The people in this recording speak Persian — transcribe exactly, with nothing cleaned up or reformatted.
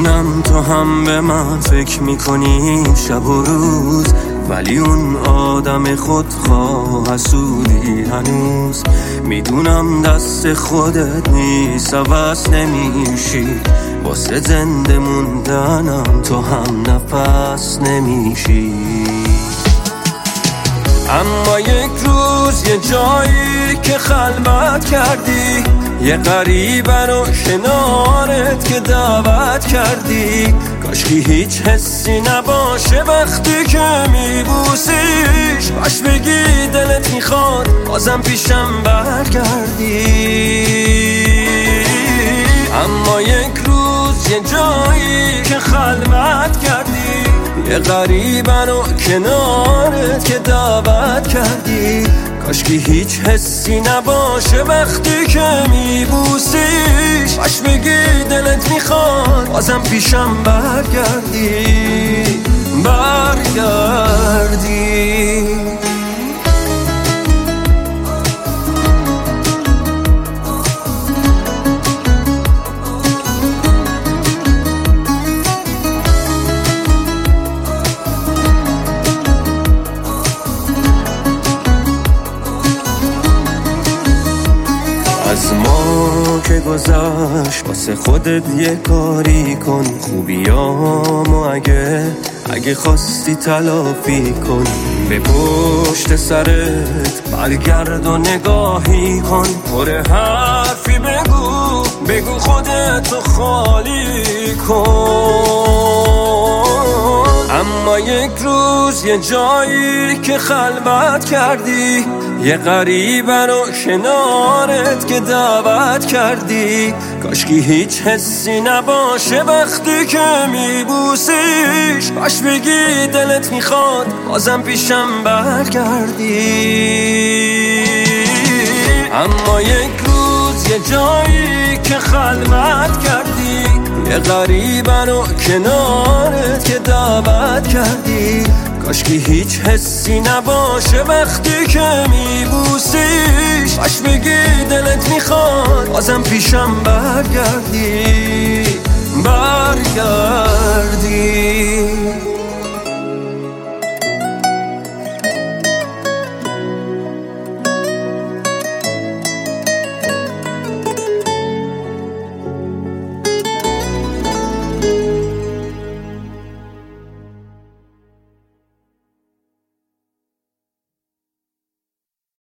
میدونم تو هم به من فکر میکنی شب و روز، ولی اون آدم خودخواه حسودی هنوز. میدونم دست خودت نیست عوض نمیشی، واسه زنده موندنم تو هم نفس نمیشی. اما یک روز یه جایی که خلوت کردی، یه غریبه رو کنارت که دعوت کردی، کاشکی هیچ حسی نباشه وقتی که میبوسیش، باش بگی دلت میخواد بازم پیشم برگردی. اما یک روز یه جایی که خلوت کردی، یه غریبه رو کنارت که دعوت کردی، کاشکی هیچ حسی نباشه وقتی که میبوسیش، باش بگی دلت میخواد بازم پیشم برگردی برگردی. از ما که گذشت واسه خودت یه کاری کن، خوبیامو اگه اگه خواستی تلافی کن، به پشت سرت برگرد و نگاهی کن، پر حرفی بگو بگو خودتو خالی کن. اما یک روز یه جایی که خلوت کردی، یه غریبه رو کنارت که دعوت کردی، کاشکی هیچ حسی نباشه وقتی که میبوسیش، باش بگی دلت میخواد بازم پیشم برگردی. اما یک روز یه جایی که خلوت کردی، یه غریبه رو کنارت که دعوت کردی، کاشکی هیچ حسی نباشه وقتی که میبوسیش، باش بگی دلت میخواد بازم پیشم برگردی برگردی.